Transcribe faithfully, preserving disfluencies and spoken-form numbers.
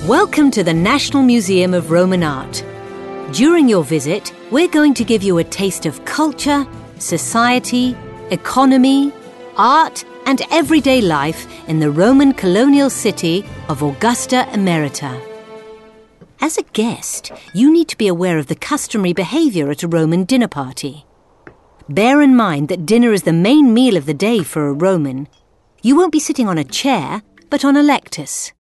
Welcome to the National Museum of Roman Art. During your visit, we're going to give you a taste of culture, society, economy, art and everyday life in the Roman colonial city of Augusta Emerita. As a guest, you need to be aware of the customary behaviour at a Roman dinner party. Bear in mind that dinner is the main meal of the day for a Roman. You won't be sitting on a chair, but on a lectus.